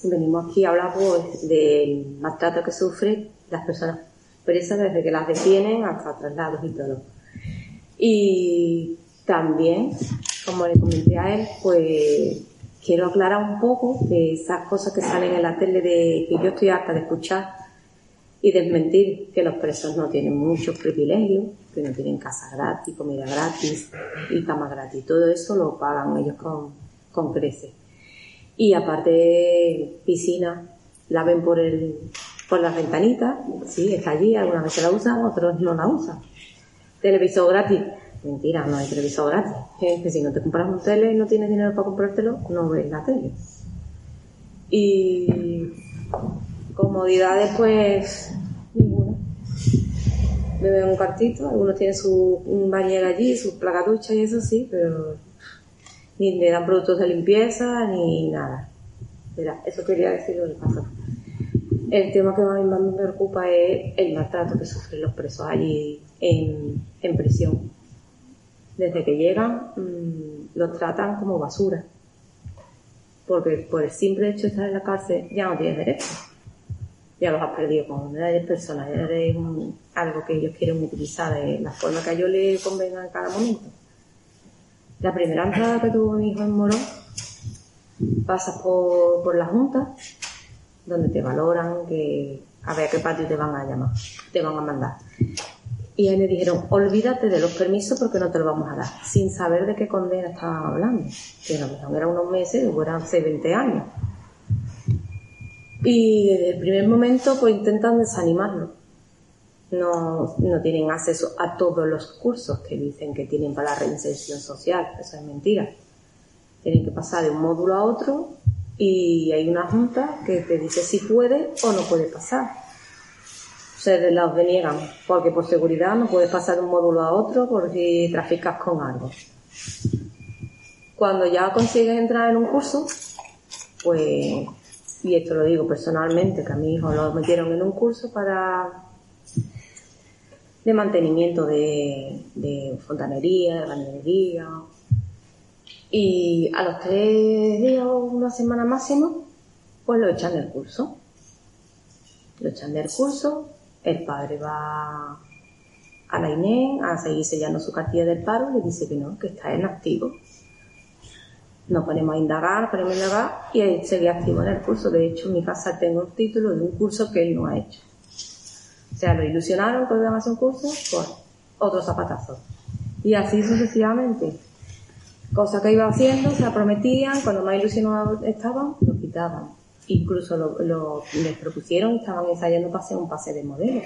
venimos aquí a hablar pues, del maltrato que sufren las personas presas desde que las detienen hasta traslados y todo. Y también, como le comenté a él, pues quiero aclarar un poco de esas cosas que salen en la tele de que yo estoy harta de escuchar y desmentir que los presos no tienen muchos privilegios, que no tienen casa gratis, comida gratis y cama gratis. Todo eso lo pagan ellos con creces. Y aparte, piscina, la ven por las ventanitas, sí, está allí, algunas veces la usan, otros no la usan. Televisor gratis. Mentira, no hay televisor gratis. Es que si no te compras un tele y no tienes dinero para comprártelo, no ves la tele. Y comodidades, pues, ninguna. Beben un cuartito, algunos tienen un bañera allí, sus placaduchas y eso sí, pero ni le dan productos de limpieza ni nada. Mira, eso quería decirlo del paso. El tema que a mí más me preocupa es el maltrato que sufren los presos allí en prisión. Desde que llegan, los tratan como basura. Porque por el simple hecho de estar en la cárcel ya no tienes derecho. Ya los has perdido como eres persona, eres algo que ellos quieren utilizar de la forma que a ellos les convenga en cada momento. La primera entrada que tuvo mi hijo en Morón, pasas por la Junta, donde te valoran a ver a qué patio te van a mandar. Y ahí le dijeron, olvídate de los permisos porque no te los vamos a dar, sin saber de qué condena estaban hablando. Que no eran unos meses, o eran 20 años. Y desde el primer momento pues intentan desanimarlo. No tienen acceso a todos los cursos que dicen que tienen para la reinserción social. Eso es mentira. Tienen que pasar de un módulo a otro y hay una junta que te dice si puede o no puede pasar. Se los deniegan porque por seguridad no puedes pasar de un módulo a otro por si traficas con algo. Cuando ya consigues entrar en un curso, pues, y esto lo digo personalmente, que a mi hijo lo metieron en un curso de mantenimiento de fontanería, de bañería, y a los 3 días o una semana máximo, pues lo echan del curso. El padre va a la INE a seguir sellando su cartilla del paro y le dice que no, que está en activo. Nos ponemos a indagar y él seguía activo en el curso. De hecho, en mi casa tengo un título de un curso que él no ha hecho. O sea, lo ilusionaron que iban a hacer un curso, pues otro zapatazo. Y así sucesivamente. Cosas que iba haciendo, se la prometían, cuando más ilusionados estaban, lo quitaban. Incluso les propusieron y estaban ensayando para hacer un pase de modelo.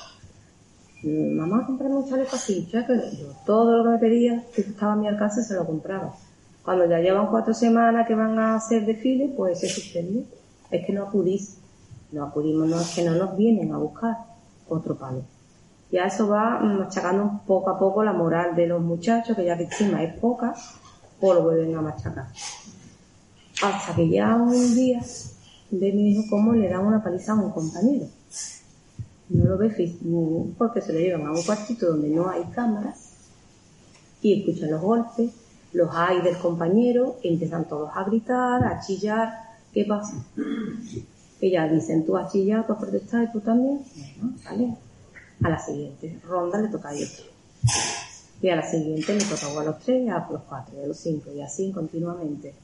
Mamá, comprame un chaleco así. Yo todo lo que me pedía, que estaba a mi alcance, se lo compraba. Cuando ya llevan 4 semanas que van a hacer desfile, pues se suspendió. Es que no acudimos, no es que no nos vienen a buscar otro palo. Ya eso va machacando poco a poco la moral de los muchachos, que ya que encima es poca, pues lo vuelven a machacar. Hasta que ya un día ve mi hijo cómo le dan una paliza a un compañero. No lo ve porque se lo llevan a un cuartito donde no hay cámaras y escuchan los golpes, los hay del compañero, empiezan todos a gritar, a chillar. ¿Qué pasa? Ellas dicen, tú has chillado, tú has protestado y tú también. Bueno, vale. A la siguiente ronda le toca a ellos. Y a la siguiente le toca a los 3, a los 4, a los 5 y así continuamente.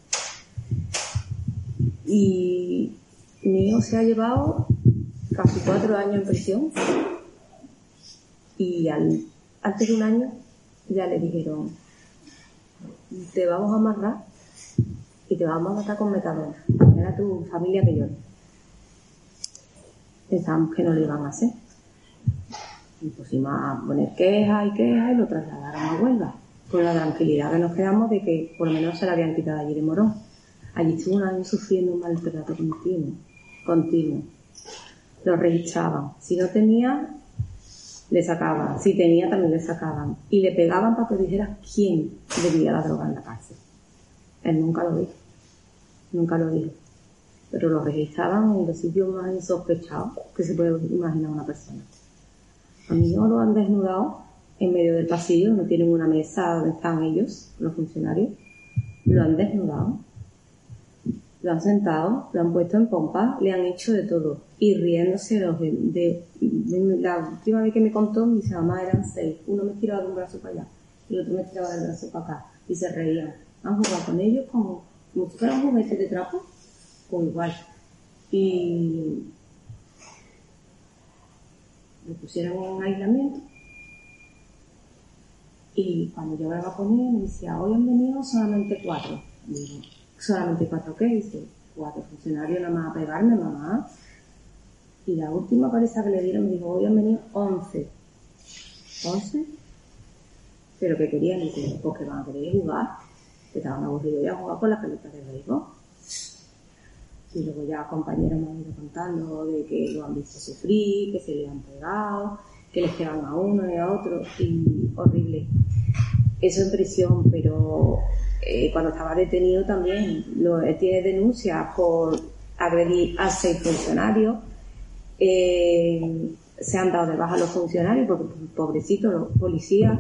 Y mi hijo se ha llevado casi 4 años en prisión y antes de un año ya le dijeron, te vamos a amarrar y te vamos a matar con metadona. Era tu familia que llora. Pensábamos que no lo iban a hacer. Y pusimos a poner quejas y lo trasladaron a Huelva, con la tranquilidad que nos quedamos de que por lo menos se la habían quitado allí de Morón. Allí estuvo un año sufriendo un maltrato continuo. Lo registraban. Si no tenía, le sacaban. Si tenía, también le sacaban. Y le pegaban para que dijera quién bebía la droga en la cárcel. Él nunca lo dijo. Pero lo registraban en los sitios más insospechados que se puede imaginar una persona. A mí no lo han desnudado en medio del pasillo, no tienen una mesa donde están ellos, los funcionarios. Lo han desnudado. lo han sentado, lo han puesto en pompa, le han hecho de todo. Y riéndose de la última vez que me contó, me dice, mamá, eran 6. Uno me tiraba de un brazo para allá y el otro me tiraba del brazo para acá. Y se reían. Han jugado con ellos como si fueran juguetes de trapo, pues igual. Y me pusieron en aislamiento. Y cuando yo hablaba con ella, me decía, hoy han venido solamente 4. Digo, ¿solamente 4 qué? Dice, 4 funcionarios nada más a pegarme, mamá. Y la última paliza que le dieron me dijo, hoy han venido 11. ¿11? ¿Pero qué querían? Dice, pues que van a querer jugar. Que estaban aburridos ya a jugar con las pelotas de béisbol. Y luego ya compañeros me han ido contando de que lo han visto sufrir, que se le han pegado, que les pegan a uno y a otro, y horrible. Eso en prisión, pero cuando estaba detenido también él tiene denuncias por agredir a 6 funcionarios. Se han dado de baja los funcionarios porque, pobrecitos, los policías.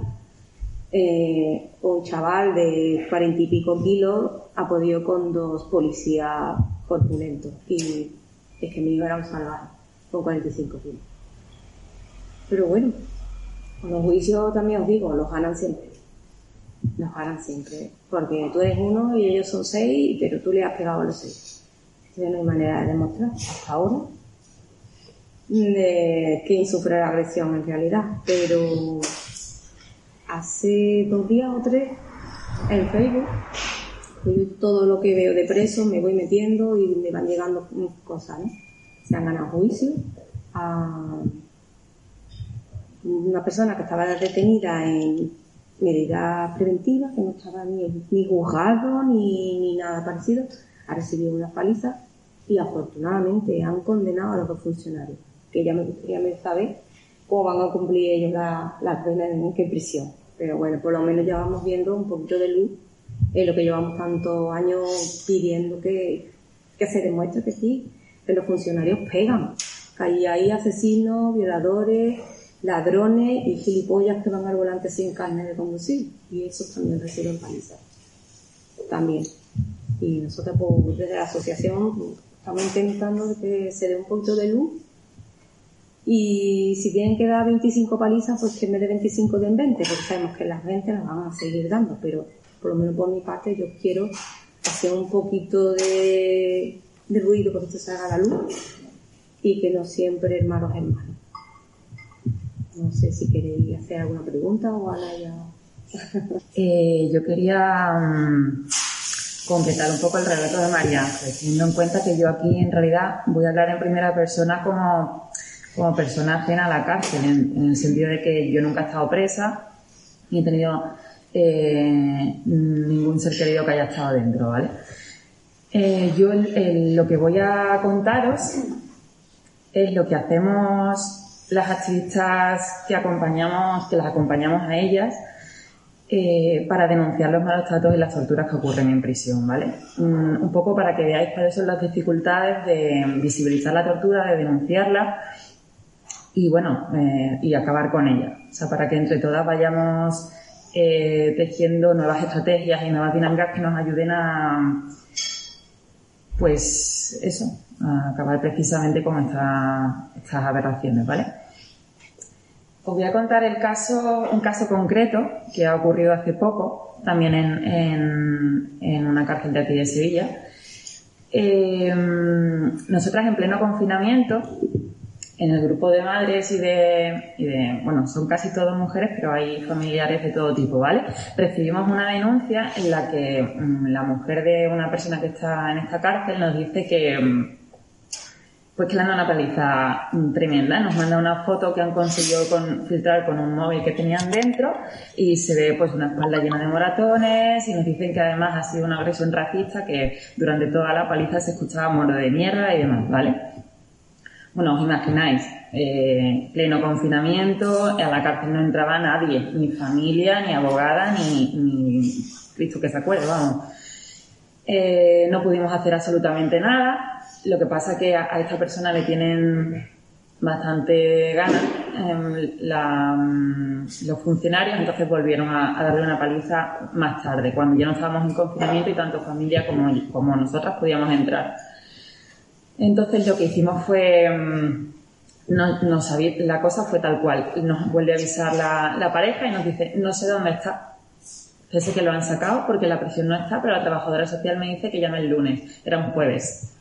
Un chaval de 40 y pico kilos ha podido con 2 policías corpulentos, y es que mi hijo era un salvaje con 45 kilos. Pero bueno, con los juicios también os digo, los ganan siempre, porque tú eres uno y ellos son 6, pero tú le has pegado a los 6. Entonces no hay manera de demostrar hasta ahora de quién sufre la agresión en realidad. Pero hace 2 días o 3 en Facebook, yo todo lo que veo de presos me voy metiendo y me van llegando cosas, ¿no? Se han ganado juicios a una persona que estaba detenida en medida preventiva, que no estaba ni juzgado ni nada parecido, ha recibido una paliza, y afortunadamente han condenado a los 2 funcionarios, que ya me gustaría saber cómo van a cumplir ellos la pena en qué prisión. Pero bueno, por lo menos ya vamos viendo un poquito de luz en lo que llevamos tantos años pidiendo que se demuestre que sí, que los funcionarios pegan, que hay asesinos, violadores, ladrones y gilipollas que van al volante sin carnet de conducir, y esos también reciben palizas también. Y nosotros, pues, desde la asociación, pues, estamos intentando que se dé un poquito de luz, y si tienen que dar 25 palizas, pues que en vez de 25 den 20, porque sabemos que las 20 las van a seguir dando, pero por lo menos por mi parte yo quiero hacer un poquito de ruido para que esto salga a la luz, y que no siempre hermanos. No sé si queréis hacer alguna pregunta o Ana ya. Yo quería completar un poco el relato de María Ángeles, teniendo en cuenta que yo aquí en realidad voy a hablar en primera persona como persona ajena a la cárcel, en el sentido de que yo nunca he estado presa ni he tenido ningún ser querido que haya estado dentro, ¿vale? Yo lo que voy a contaros es lo que hacemos las activistas que las acompañamos a ellas para denunciar los malos tratos y las torturas que ocurren en prisión, ¿vale? Un poco para que veáis cuáles son las dificultades de visibilizar la tortura, de denunciarla y, bueno, y acabar con ella. O sea, para que entre todas vayamos tejiendo nuevas estrategias y nuevas dinámicas que nos ayuden a, pues eso, a acabar precisamente con estas aberraciones, ¿vale? Os voy a contar un caso concreto que ha ocurrido hace poco, también en una cárcel de aquí de Sevilla. Nosotras, en pleno confinamiento, en el grupo de madres y de bueno, son casi todas mujeres, pero hay familiares de todo tipo, ¿vale? Recibimos una denuncia en la que la mujer de una persona que está en esta cárcel nos dice que le han dado una paliza tremenda. Nos manda una foto que han conseguido filtrar con un móvil que tenían dentro y se ve pues una espalda llena de moratones, y nos dicen que además ha sido una agresión racista, que durante toda la paliza se escuchaba moro de mierda y demás, ¿vale? Bueno, os imagináis, pleno confinamiento, a la cárcel no entraba nadie, ni familia, ni abogada, ni Cristo que se acuerde, vamos. No pudimos hacer absolutamente nada. Lo que pasa es que a esta persona le tienen bastante ganas los funcionarios, entonces volvieron a darle una paliza más tarde, cuando ya no estábamos en confinamiento y tanto familia como nosotras podíamos entrar. Entonces lo que hicimos fue, la cosa fue tal cual, nos vuelve a avisar la pareja y nos dice, no sé dónde está. Sé que lo han sacado porque la prisión no está, pero la trabajadora social me dice que llame el lunes, era un jueves.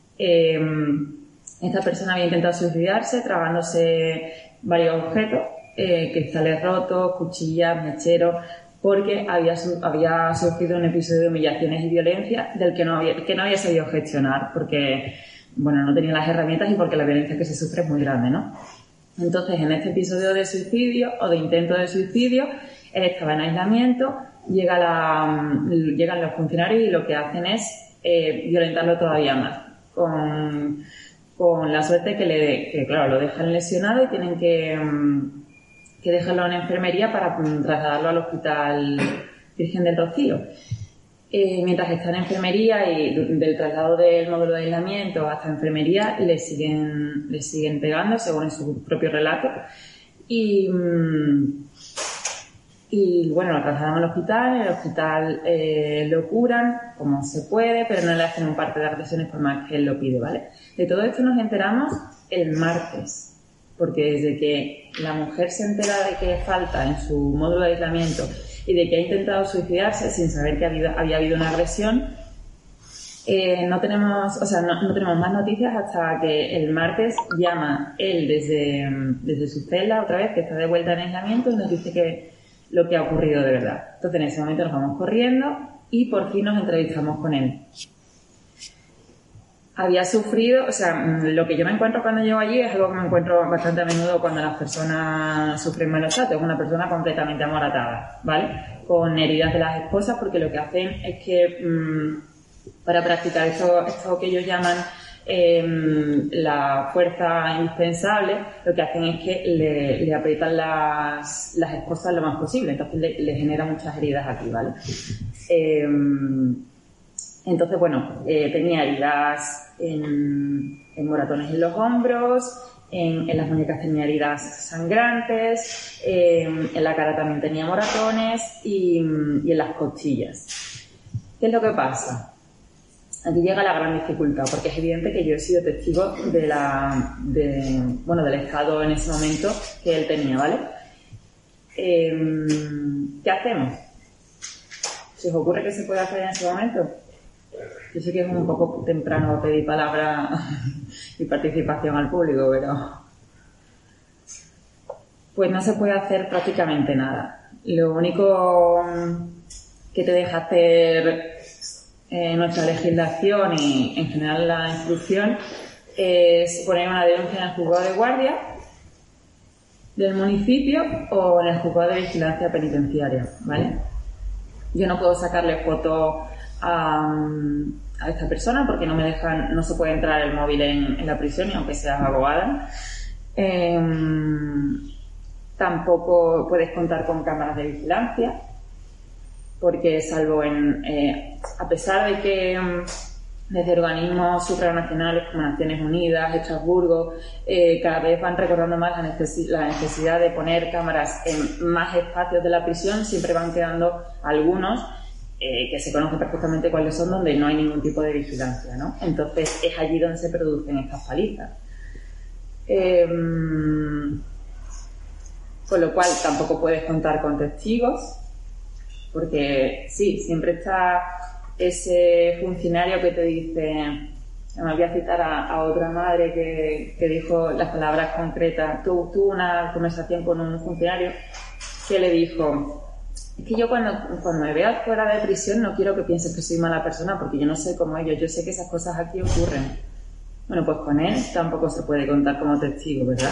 Esta persona había intentado suicidarse tragándose varios objetos, cristales rotos, cuchillas, mecheros, porque había sufrido un episodio de humillaciones y violencia del que no había sabido gestionar, porque bueno, no tenía las herramientas y porque la violencia que se sufre es muy grande, ¿no? Entonces, en este episodio de suicidio o de intento de suicidio, él estaba en aislamiento, llegan los funcionarios y lo que hacen es violentarlo todavía más, con la suerte que claro, lo dejan lesionado y tienen que dejarlo en enfermería para trasladarlo al Hospital Virgen del Rocío. Mientras está en enfermería y del traslado del módulo de aislamiento hasta enfermería le siguen pegando según en su propio relato y bueno, lo trasladan al hospital, en el hospital lo curan como se puede, pero no le hacen un parte de agresiones por más que él lo pide, ¿vale? De todo esto nos enteramos el martes, porque desde que la mujer se entera de que falta en su módulo de aislamiento y de que ha intentado suicidarse sin saber que había habido una agresión, no tenemos más noticias hasta que el martes llama él desde su celda otra vez, que está de vuelta en aislamiento, y nos dice que lo que ha ocurrido de verdad. Entonces en ese momento nos vamos corriendo y por fin nos entrevistamos con él. Había sufrido, lo que yo me encuentro cuando llego allí es algo que me encuentro bastante a menudo cuando las personas sufren malos tratos. Es una persona completamente amoratada, ¿vale? Con heridas de las esposas, porque lo que hacen es que para practicar esto que ellos llaman la fuerza indispensable, lo que hacen es que le aprietan las esposas lo más posible, entonces le genera muchas heridas aquí, ¿vale? Entonces, bueno, tenía heridas en moratones en los hombros, en las muñecas tenía heridas sangrantes, en la cara también tenía moratones y en las costillas. ¿Qué es lo que pasa? Aquí llega la gran dificultad, porque es evidente que yo he sido testigo del estado en ese momento que él tenía, ¿vale? ¿Qué hacemos? ¿Se os ocurre qué se puede hacer en ese momento? Yo sé que es un poco temprano pedir palabra y participación al público, pero pues no se puede hacer prácticamente nada. Lo único que te deja hacer nuestra legislación y en general la instrucción es poner una denuncia en el juzgado de guardia del municipio o en el juzgado de vigilancia penitenciaria, ¿vale? Yo no puedo sacarle foto a esta persona porque no se puede entrar el móvil en la prisión, y aunque seas abogada. Tampoco puedes contar con cámaras de vigilancia, porque salvo a pesar de que desde organismos supranacionales como Naciones Unidas, Estrasburgo, cada vez van recordando más la necesidad de poner cámaras en más espacios de la prisión, siempre van quedando algunos que se conoce perfectamente cuáles son, donde no hay ningún tipo de vigilancia, ¿no? Entonces es allí donde se producen estas palizas. Con lo cual tampoco puedes contar con testigos, porque sí, siempre está ese funcionario que te dice, me voy a citar a otra madre que dijo las palabras concretas, tuvo una conversación con un funcionario que le dijo: es que yo cuando me veas fuera de prisión no quiero que pienses que soy mala persona, porque yo no soy como ellos, yo sé que esas cosas aquí ocurren. Bueno, pues con él tampoco se puede contar como testigo, ¿verdad?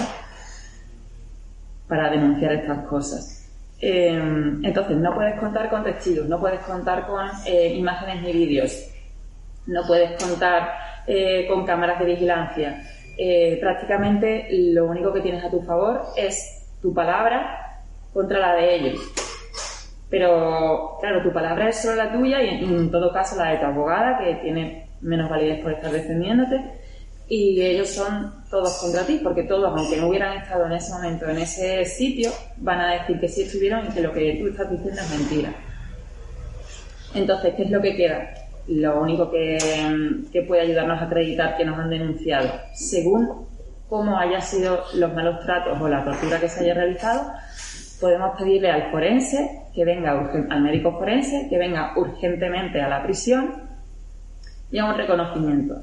Para denunciar estas cosas. Entonces no puedes contar con testigos, no puedes contar con imágenes ni vídeos, no puedes contar con cámaras de vigilancia. Prácticamente lo único que tienes a tu favor es tu palabra contra la de ellos. Pero claro, tu palabra es solo la tuya y en todo caso la de tu abogada, que tiene menos validez por estar defendiéndote, y ellos son todos contra ti, porque todos, aunque no hubieran estado en ese momento, en ese sitio, van a decir que sí estuvieron y que lo que tú estás diciendo es mentira. Entonces, ¿qué es lo que queda? Lo único que puede ayudarnos a acreditar que nos han denunciado, según cómo hayan sido los malos tratos o la tortura que se haya realizado, podemos pedirle al forense que venga, al médico forense, que venga urgentemente a la prisión y haga un reconocimiento.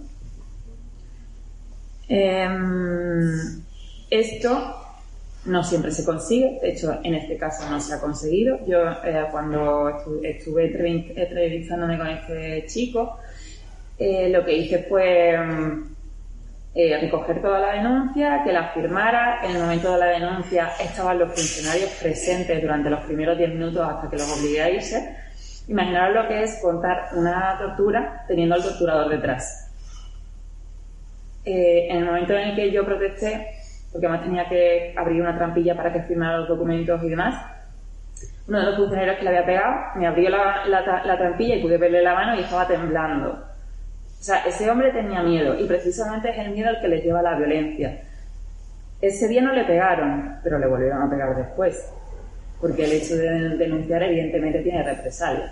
Esto no siempre se consigue, de hecho en este caso no se ha conseguido. Yo cuando estuve entrevistándome con este chico, lo que hice fue recoger toda la denuncia, que la firmara. En el momento de la denuncia estaban los funcionarios presentes durante los primeros 10 minutos hasta que los obligué a irse. Imaginaros lo que es contar una tortura teniendo al torturador detrás. En el momento en el que yo protesté, porque además tenía que abrir una trampilla para que firmara los documentos y demás, uno de los funcionarios que le había pegado me abrió la trampilla y pude verle la mano y estaba temblando. O sea, ese hombre tenía miedo, y precisamente es el miedo el que le lleva a la violencia. Ese día no le pegaron, pero le volvieron a pegar después, porque el hecho de denunciar evidentemente tiene represalia.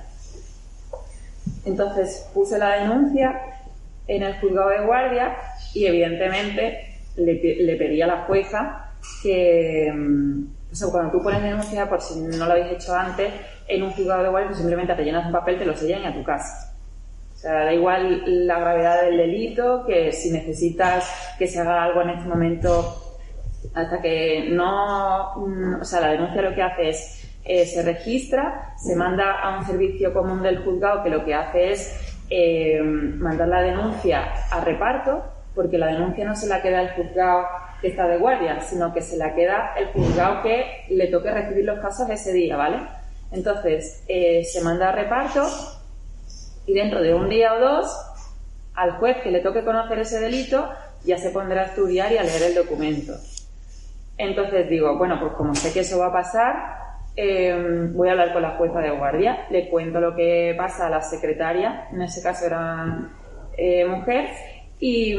Entonces puse la denuncia en el juzgado de guardia y evidentemente le pedí a la jueza que, o sea, cuando tú pones denuncia, por si no lo habéis hecho antes, en un juzgado de guardia, tú simplemente te llenas un papel, te lo sellan y a tu casa. O sea, da igual la gravedad del delito, que si necesitas que se haga algo en este momento, hasta que no, o sea, la denuncia lo que hace es se registra, se manda a un servicio común del juzgado que lo que hace es mandar la denuncia a reparto, porque la denuncia no se la queda el juzgado que está de guardia, sino que se la queda el juzgado que le toque recibir los casos ese día, ¿vale? Entonces, se manda a reparto y dentro de un día o dos, al juez que le toque conocer ese delito, ya se pondrá a estudiar y a leer el documento. Entonces digo, bueno, pues como sé que eso va a pasar, voy a hablar con la jueza de guardia, le cuento lo que pasa a la secretaria, en ese caso era mujer, y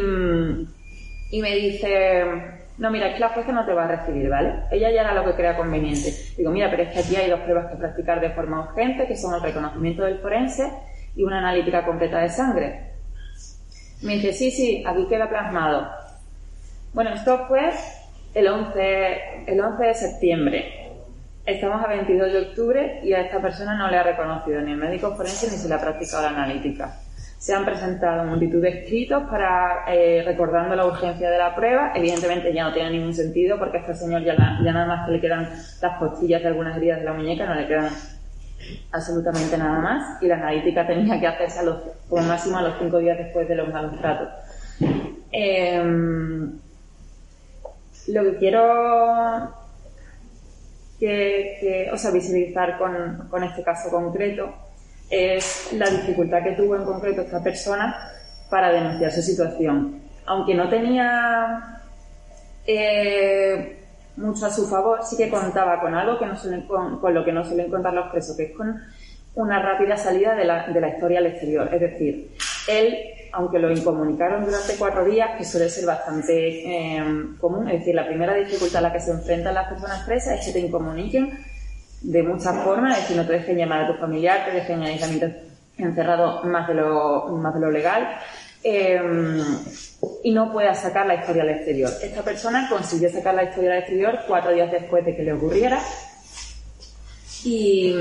me dice, no, mira, es que la jueza no te va a recibir, ¿vale? Ella ya hará lo que crea conveniente. Digo, mira, pero es que aquí hay 2 pruebas que practicar de forma urgente, que son el reconocimiento del forense y una analítica completa de sangre. Me dice, sí, aquí queda plasmado. Bueno, esto fue el 11 de septiembre. Estamos a 22 de octubre y a esta persona no le ha reconocido ni el médico forense ni se le ha practicado la analítica. Se han presentado multitud de escritos recordando la urgencia de la prueba. Evidentemente ya no tiene ningún sentido porque a este señor ya nada más que le quedan las costillas de algunas heridas de la muñeca, no le quedan absolutamente nada más. Y la analítica tenía que hacerse como máximo a los 5 días después de los malos tratos. Lo que quiero visibilizar con este caso concreto es la dificultad que tuvo en concreto esta persona para denunciar su situación. Aunque no tenía mucho a su favor, sí que contaba con algo que con lo que no suelen contar los presos, que es con una rápida salida de la historia al exterior. Es decir, él, aunque lo incomunicaron durante 4 días, que suele ser bastante común, es decir, la primera dificultad a la que se enfrentan las personas presas es que te incomuniquen de muchas formas, es decir, no te dejen llamar a tu familiar, te dejen en aislamiento encerrado más de lo legal, y no puedas sacar la historia al exterior. Esta persona consiguió sacar la historia al exterior 4 días después de que le ocurriera, y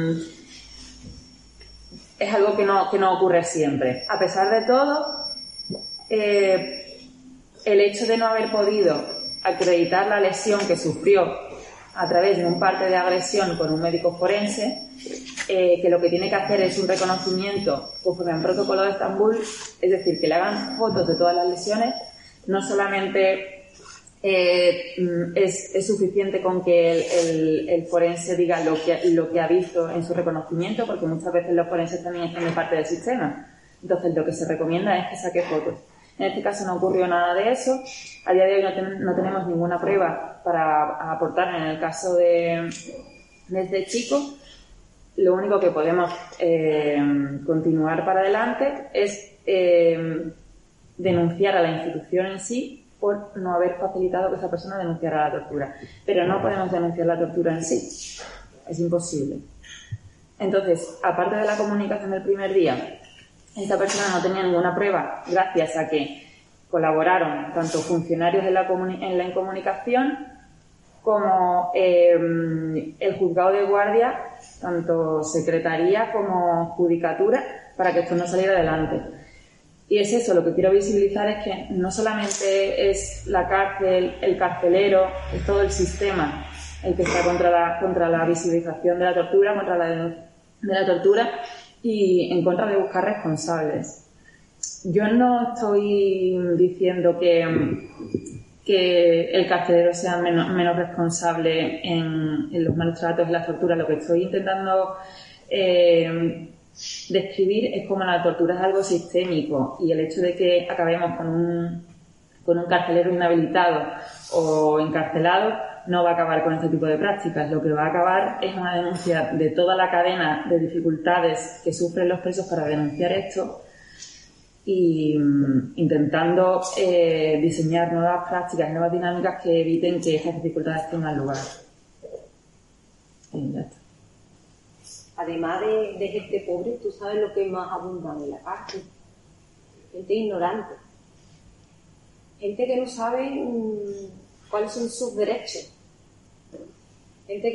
es algo que no ocurre siempre. A pesar de todo, el hecho de no haber podido acreditar la lesión que sufrió a través de un parte de agresión con un médico forense, que lo que tiene que hacer es un reconocimiento conforme al protocolo de Estambul, es decir, que le hagan fotos de todas las lesiones. No solamente es suficiente con que el forense diga lo que ha visto en su reconocimiento, porque muchas veces los forenses también están en parte del sistema. Entonces lo que se recomienda es que saque fotos. En este caso no ocurrió nada de eso. A día de hoy no tenemos ninguna prueba para aportar en el caso de este chico. Lo único que podemos continuar para adelante es denunciar a la institución en sí por no haber facilitado que esa persona denunciara la tortura. Pero no podemos denunciar la tortura en sí. Es imposible. Entonces, aparte de la comunicación del primer día, esta persona no tenía ninguna prueba gracias a que colaboraron tanto funcionarios en la incomunicación como el juzgado de guardia, tanto secretaría como judicatura, para que esto no saliera adelante. Y es eso, lo que quiero visibilizar es que no solamente es la cárcel, el carcelero, es todo el sistema el que está contra la visibilización de la tortura, contra la denuncia de la tortura y en contra de buscar responsables. Yo no estoy diciendo que el carcelero sea menos responsable en los malos tratos y la tortura. Lo que estoy intentando describir es como la tortura es algo sistémico y el hecho de que acabemos con un carcelero inhabilitado o encarcelado no va a acabar con este tipo de prácticas. Lo que va a acabar es una denuncia de toda la cadena de dificultades que sufren los presos para denunciar esto y intentando diseñar nuevas prácticas, nuevas dinámicas que eviten que esas dificultades tengan lugar. Y ya está. Además de gente pobre, tú sabes lo que es más abundante en la cárcel. Gente ignorante. Gente que no sabe cuáles son sus derechos. Gente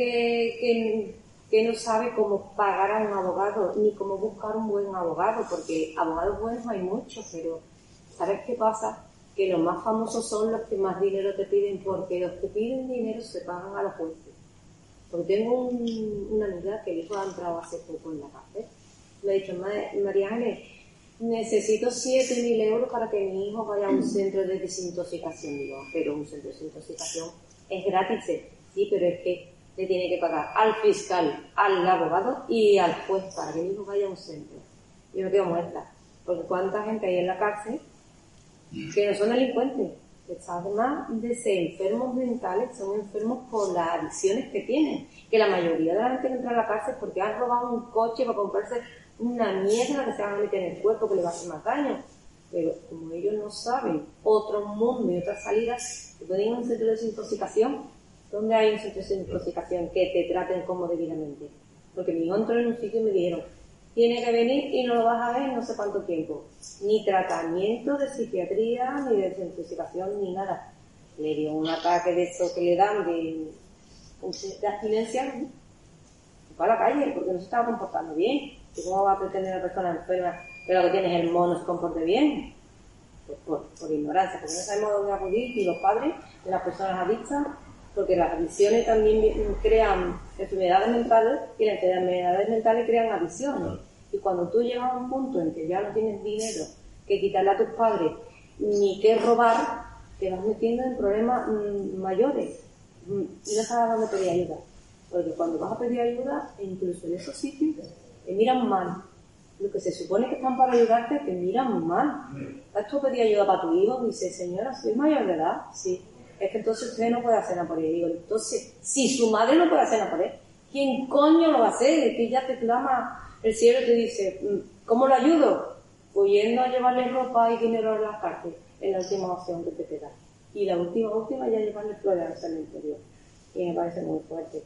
que no sabe cómo pagar a un abogado, ni cómo buscar un buen abogado, porque abogados buenos hay muchos, pero ¿sabes qué pasa? Que los más famosos son los que más dinero te piden, porque los que piden dinero se pagan a los jueces. Porque tengo una amiga que el hijo ha entrado hace poco en la cárcel. Me ha dicho, María Ángeles, necesito 7.000 euros para que mi hijo vaya a un centro de desintoxicación. Digo, pero un centro de desintoxicación es gratis. Sí, pero es que le tiene que pagar al fiscal, al abogado y al juez para que mi hijo vaya a un centro. Yo me quedo muerta. Porque cuánta gente hay en la cárcel que no son delincuentes. Además de ser enfermos mentales, son enfermos por las adicciones que tienen. Que la mayoría de la gente que entra a la cárcel es porque han robado un coche para comprarse una mierda que se van a meter en el cuerpo que le va a hacer más daño. Pero como ellos no saben otro mundo y otras salidas, que pueden ir a un centro de desintoxicación. ¿Dónde hay un centro de desintoxicación que te traten como debidamente? Porque mi hijo entró en un sitio y me dijeron, tiene que venir y no lo vas a ver no sé cuánto tiempo. Ni tratamiento de psiquiatría, ni de desintoxicación, ni nada. Le dio un ataque de eso que le dan de abstinencia, ¿no? Fue a la calle porque no se estaba comportando bien. ¿Y cómo va a pretender una persona enferma que lo que tiene es el mono se comporte bien? Pues por ignorancia, porque no sabemos dónde acudir, y los padres de las personas adictas, porque las adicciones también crean enfermedades mentales y las enfermedades mentales crean adicciones. Y cuando tú llegas a un punto en que ya no tienes dinero que quitarle a tus padres ni que robar, te vas metiendo en problemas mayores y no sabes dónde pedir ayuda. Porque cuando vas a pedir ayuda, incluso en esos sitios, te miran mal. Lo que se supone que están para ayudarte, te miran mal. ¿Has tú pedido ayuda para tu hijo? Dice, señora, ¿soy mayor de edad? Sí. Es que entonces usted no puede hacer nada por él. Digo, entonces, si su madre no puede hacer nada por él, ¿quién coño lo va a hacer? Es que ya te clama el cielo y te dice, ¿cómo lo ayudo? Pues yendo a llevarle ropa y dinero a las partes, es la última opción que te queda. Y la última ya llevarle flores al cementerio. Y me parece muy fuerte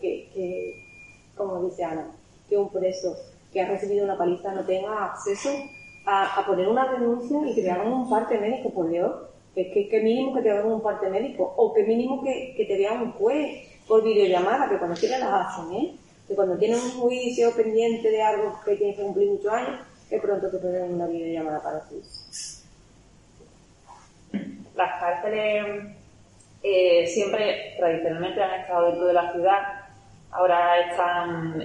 que, como dice Ana, que un preso que ha recibido una paliza no tenga acceso a poner una denuncia y que te hagan un parte médico, por Dios. Es que mínimo que te hagan un parte médico, o que mínimo que te vean un juez por videollamada, que cuando quieran las hacen, que cuando tienen un juicio pendiente de algo que tienes que cumplir muchos años, que pronto te ponen una videollamada para ti. Las cárceles siempre tradicionalmente han estado dentro de la ciudad, ahora están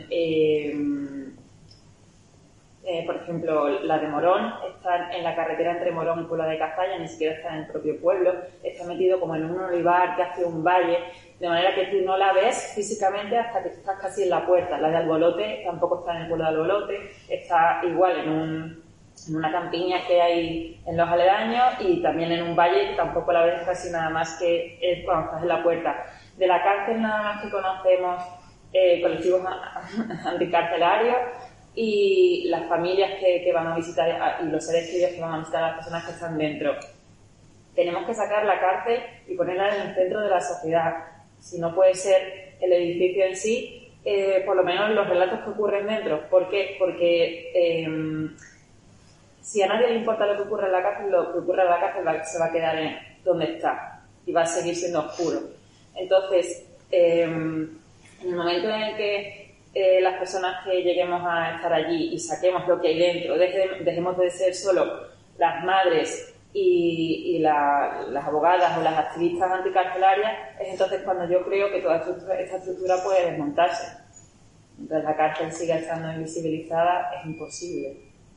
por ejemplo, la de Morón está en la carretera entre Morón y Puebla de Cazalla, ni siquiera está en el propio pueblo, está metido como en un olivar que hace un valle, de manera que tú no la ves físicamente hasta que estás casi en la puerta. La de Albolote tampoco está en el pueblo de Albolote, está igual en una campiña que hay en los aledaños y también en un valle que tampoco la ves casi nada más que cuando estás en la puerta. De la cárcel nada más que conocemos colectivos anticarcelarios, y las familias que van a visitar y los seres queridos que van a visitar a las personas que están dentro. Tenemos que sacar la cárcel y ponerla en el centro de la sociedad. Si no puede ser el edificio en sí, por lo menos los relatos que ocurren dentro. ¿Por qué? Porque si a nadie le importa lo que ocurre en la cárcel, lo que ocurre en la cárcel se va a quedar donde está y va a seguir siendo oscuro. Entonces, en el momento en el que las personas que lleguemos a estar allí y saquemos lo que hay dentro, dejemos de ser solo las madres y las abogadas o las activistas anticarcelarias, es entonces cuando yo creo que toda esta estructura puede desmontarse. Mientras la cárcel siga estando invisibilizada, es imposible.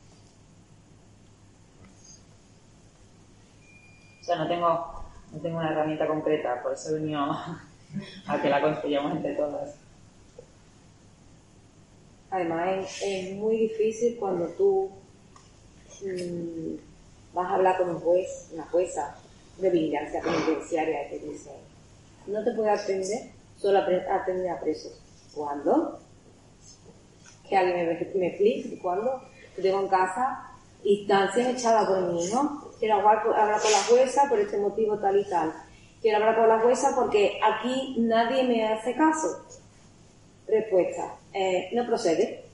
O sea, no tengo una herramienta concreta, por eso he venido a que la construyamos entre todas. Además, es muy difícil cuando tú vas a hablar con un juez, una jueza de vigilancia penitenciaria que te dice: no te puedo atender, solo atender a presos. ¿Cuándo? Que alguien me explique. ¿Cuándo? Yo tengo en casa instancias echadas por mi hijo. Quiero hablar con la jueza por este motivo tal y tal. Quiero hablar con la jueza porque aquí nadie me hace caso. Respuesta: no procede.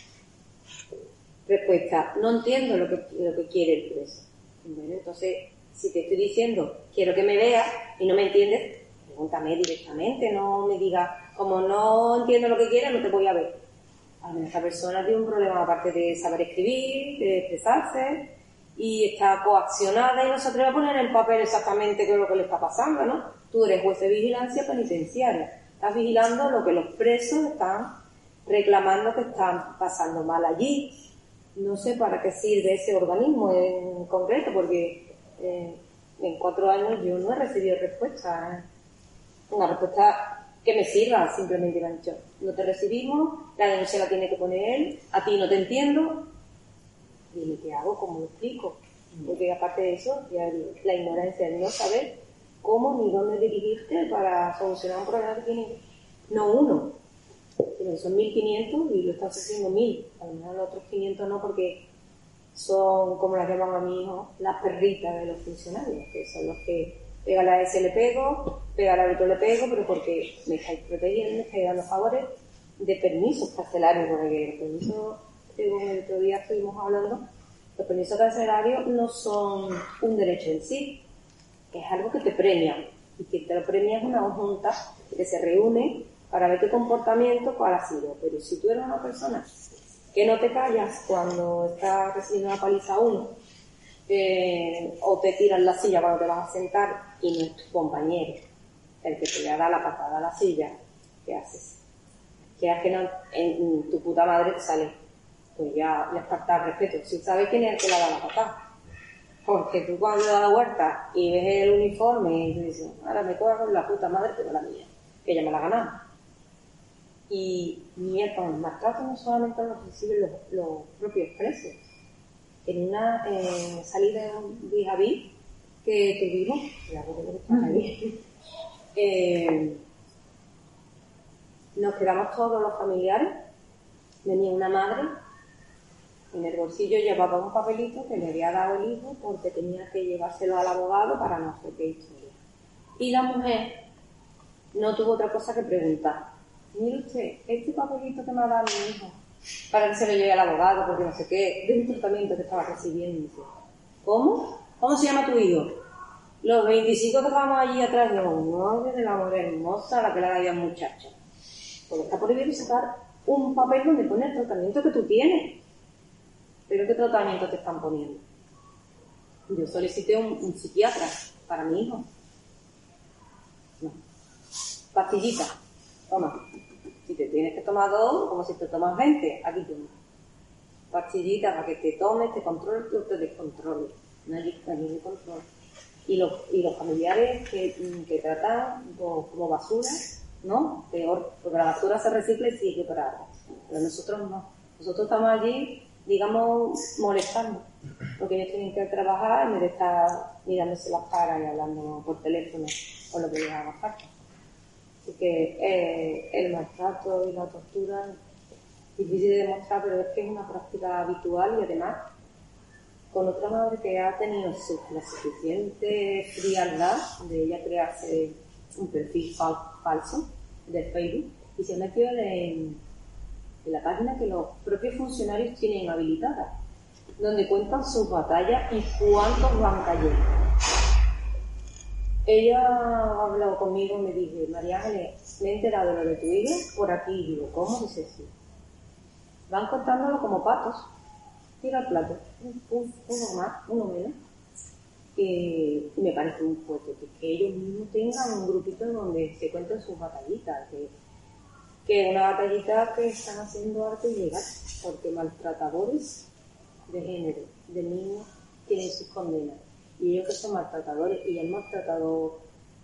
Respuesta: no entiendo lo que quiere el preso. Bueno, entonces, si te estoy diciendo quiero que me veas y no me entiendes, pregúntame directamente, no me digas, como no entiendo lo que quieres, no te voy a ver. A lo mejor esta persona tiene un problema aparte de saber escribir, de expresarse, y está coaccionada y no se atreve a poner en el papel exactamente qué es lo que le está pasando, ¿no? Tú eres juez de vigilancia penitenciaria, estás vigilando lo que los presos están reclamando que están pasando mal allí. No sé para qué sirve ese organismo en concreto, porque en 4 años yo no he recibido respuesta. Una respuesta que me sirva, simplemente me han dicho: no te recibimos, la denuncia la tiene que poner él, a ti no te entiendo. Dime, ¿qué hago? ¿Cómo lo explico? Porque aparte de eso, ya la ignorancia de no saber cómo ni dónde dirigirte para solucionar un problema que tiene no uno, sino que son 1.500 y lo están haciendo 1.000. A lo mejor los otros 500 no, porque son, como las llaman a mi hijo, las perritas de los funcionarios, que son los que pégale a ese le pego, pégale al otro le pego, pero porque me estáis protegiendo, me estáis dando favores de permisos carcelarios, porque el permiso, el otro día estuvimos hablando, los permisos carcelarios no son un derecho en sí, es algo que te premian, y que te lo premia es una junta que se reúne para ver tu comportamiento, cuál ha sido. Pero si tú eres una persona que no te callas cuando estás recibiendo una paliza a uno, o te tiras la silla cuando te vas a sentar y no es tu compañero el que te le da la patada a la silla, ¿qué haces? ¿Qué haces? En tu puta madre te sale? Pues ya le falta el respeto. Si sabes quién es el que le da la patada. Porque tú cuando le das la vuelta y ves el uniforme y tú dices: ahora me cojo con la puta madre, pero la mía, que ya me la ganamos. Y con el maltrato no solamente lo reciben los propios presos. En una salida de Javí que tuvimos, nos quedamos todos los familiares. Venía una madre, en el bolsillo llevaba un papelito que le había dado el hijo porque tenía que llevárselo al abogado para no sé qué historia. Y la mujer no tuvo otra cosa que preguntar: mire usted, este papelito que me ha dado mi hijo para que se lo lleve al abogado porque no sé qué, de un tratamiento que estaba recibiendo. Dice: ¿cómo? ¿Cómo se llama tu hijo? Los 25 que vamos allí atrás, digo: madre de la mujer hermosa, la que le haga muchacha. Porque está prohibido sacar un papel donde pone el tratamiento que tú tienes. ¿Pero qué tratamiento te están poniendo? Yo solicité un psiquiatra para mi hijo. No. Pastillita. Toma. Si te tienes que tomar 2, como si te tomas 20, aquí toma. Pastillita para que te tomes, te controles o te descontroles. No hay control. Y los familiares que tratan como basura, ¿no? Peor, porque la basura se recicla y sigue para atrás. Pero nosotros no. Nosotros estamos allí, digamos, molestando. Porque ellos tienen que trabajar en vez de estar mirándose las caras y hablando por teléfono o lo que les haga falta. Así que el maltrato y la tortura difícil de demostrar, pero es que es una práctica habitual y además con otra madre que ha tenido la suficiente frialdad de ella crearse un perfil falso de Facebook y se ha metido en la página que los propios funcionarios tienen habilitada, donde cuentan sus batallas y cuántos van cayendo. Ella ha hablado conmigo y me dice: María Ángeles, me he enterado de lo de tu hija por aquí. Y digo: ¿cómo? Dice: sí. Van contándolo como patos. Tira el plato, uno más, uno menos. Y me parece muy fuerte que ellos mismos tengan un grupito donde se cuenten sus batallitas, que una batallita que están haciendo arte ilegal, porque maltratadores de género, de niños, tienen sus condenas. Y ellos que son maltratadores y han maltratado,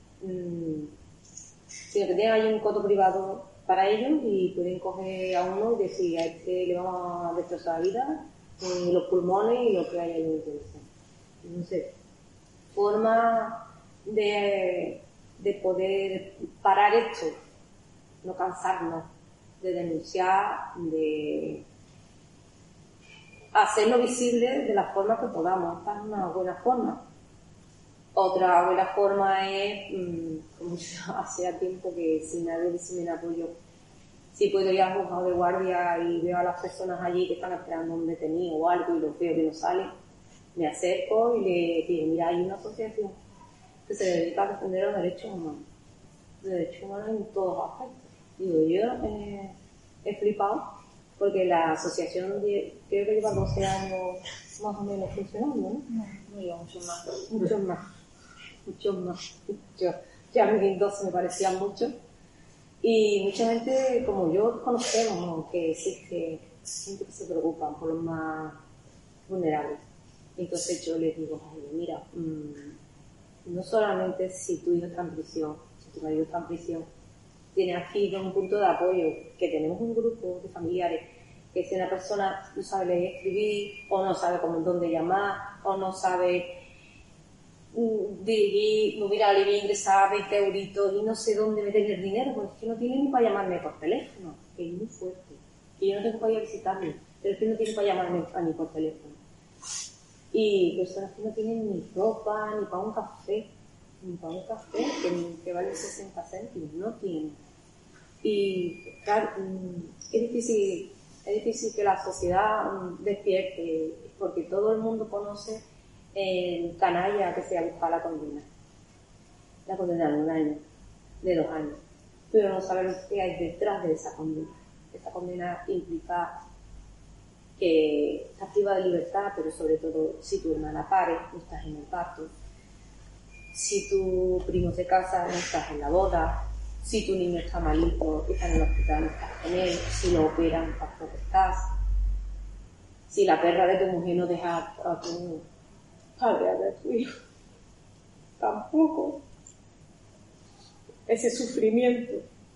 sino que tienen ahí un coto privado para ellos y pueden coger a uno y decir: a este le vamos a destrozar la vida, los pulmones y lo que hay ahí en el corazón. Entonces, forma de poder parar esto, no cansarnos de denunciar, de hacerlo visible de la forma que podamos. Esta es una buena forma. Otra buena forma es, como hace tiempo que si nadie dice: me apoyo, si puedo ir al juzgado de guardia y veo a las personas allí que están esperando un detenido o algo y los veo que no salen, me acerco y le digo: mira, hay una asociación que se dedica a defender los derechos humanos en todos aspectos. Digo, yo he flipado porque la asociación creo que lleva 12 años más o menos funcionando, ¿no? No lleva mucho más. Muchos más. Ya a mí 12 me parecían muchos. Y mucha gente como yo conocemos, ¿no?, que existe gente que se preocupa por los más vulnerables. Entonces yo les digo: mira, no solamente si tu hijo está en prisión, si tu marido está en prisión, tienes aquí un punto de apoyo, que tenemos un grupo de familiares que si una persona no sabe leer y escribir, o no sabe dónde llamar, o no sabe dirigir, mira, le voy a ingresar 20 euritos y no sé dónde meter el dinero, porque es que no tiene ni para llamarme por teléfono, que es muy fuerte, que yo no tengo para ir a visitarme, pero es que no tiene para llamarme ni por teléfono. Y personas que no tienen ni ropa, ni para un café, que vale 60 céntimos, no tienen. Y claro, es difícil que la sociedad despierte, porque todo el mundo conoce el canalla que se ha buscado la condena de 1 año, de 2 años, pero no sabe lo que hay detrás de esa condena. Esa condena implica que estás privada de libertad, pero sobre todo si tu hermana pare, no estás en el parto, si tu primo se casa, no estás en la boda, si tu niño está malito, está en el hospital, no estás con él, si lo operan, tampoco estás, si la perra de tu mujer no deja a tu padre a ver a tu hijo, tampoco. Ese sufrimiento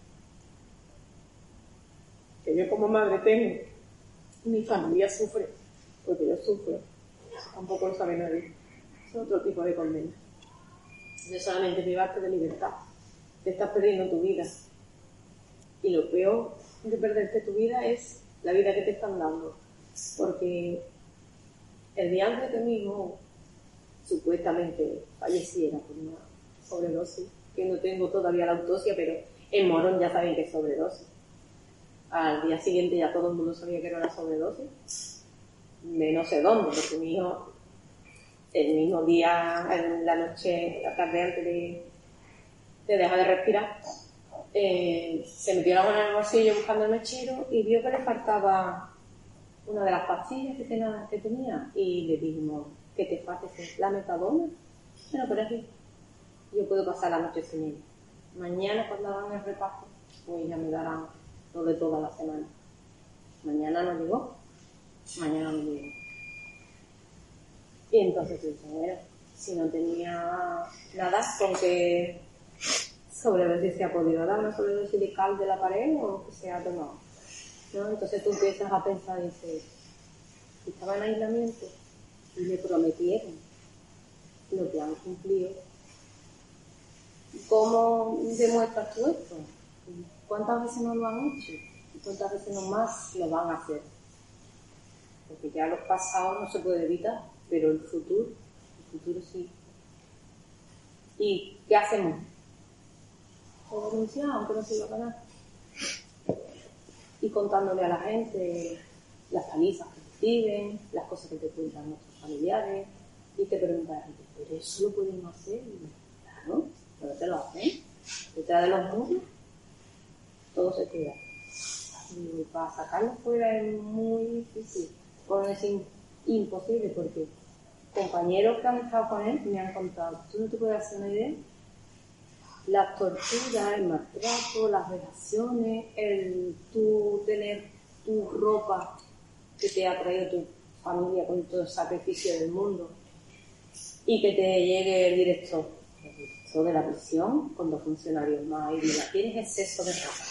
que yo como madre tengo, mi familia sufre, porque yo sufro, eso tampoco lo sabe nadie. Es otro tipo de condena. No solamente privarte de libertad, te estás perdiendo tu vida. Y lo peor de perderte tu vida es la vida que te están dando. Porque el día antes de que mi hijo supuestamente falleciera por una sobredosis, que no tengo todavía la autopsia, pero en Morón ya saben que es sobredosis. Al día siguiente ya todo el mundo sabía que era una sobredosis, de no sé dónde, porque mi hijo, el mismo día, en la noche, la tarde antes de dejar de respirar, se metió la mano en el bolsillo buscando el mechero y vio que le faltaba una de las pastillas que tenía, y le dijimos: ¿qué te falta? ¿La metadona? Bueno, pero aquí yo puedo pasar la noche sin ella. Mañana, cuando hagan el repaso, pues ya me darán lo de toda la semana. Mañana no llegó. Y entonces tú dices: bueno, si no tenía nada, con que sobredosis se ha podido dar, una sobredosis de cal de la pared o que se ha tomado, ¿no? Entonces tú empiezas a pensar y dices: estaba en aislamiento y le prometieron lo que han cumplido. ¿Cómo demuestras tú esto? ¿Cuántas veces no lo han hecho? Y cuántas veces no más lo van a hacer. Porque ya los pasados no se puede evitar, pero el futuro sí. ¿Y qué hacemos? Pues denunciar, aunque no sirva para nada. Y contándole a la gente las palizas que reciben, las cosas que te cuentan nuestros familiares, y te preguntan a la gente, ¿pero eso lo podemos hacer? Y yo, claro, pero te lo hacen. Detrás de los muros, todo se queda. Y para sacarlo fuera es muy difícil, por no decir imposible, porque compañeros que han estado con él me han contado, tú no te puedes hacer una idea, las torturas, el maltrato, las vejaciones, el tú tener tu ropa que te ha traído tu familia con todo el sacrificio del mundo y que te llegue el director de la prisión con 2 funcionarios más y mira, tienes exceso de ropa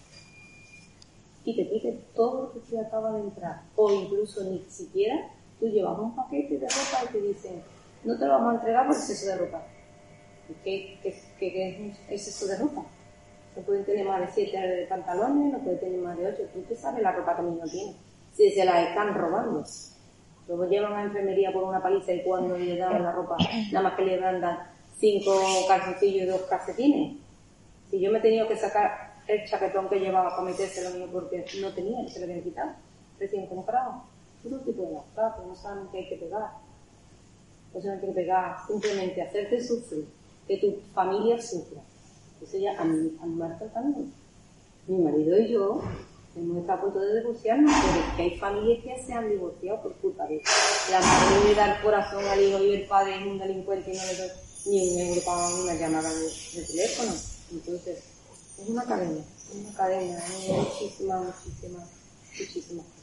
y te quite todo lo que te acaba de entrar, o incluso ni siquiera tú llevas un paquete de ropa y te dicen no te lo vamos a entregar por exceso de ropa. ¿Qué es exceso de ropa? No pueden tener más de 7 pantalones, no pueden tener más de 8. Tú te sabes la ropa que mi hijo tiene, si se la están robando. Luego llevan a enfermería por una paliza y cuando le dan la ropa nada más que le mandan 5 calzoncillos y 2 calcetines. Si yo me he tenido que sacar el chaquetón que llevaba para metérselo mío porque no tenía, se lo habían quitado, recién comprado. Todo tipo de maltrato, no saben que hay que pegar. No saben que hay que pegar, simplemente hacerte sufrir, que tu familia sufra. Eso ya han maltratado. Mi marido y yo hemos estado a punto de divorciarnos, pero es que hay familias que se han divorciado por culpa de la madre le da el corazón al hijo y el padre es un delincuente y no le da ni un euro para una llamada de teléfono. Entonces, es una cadena, hay muchísimas cosas.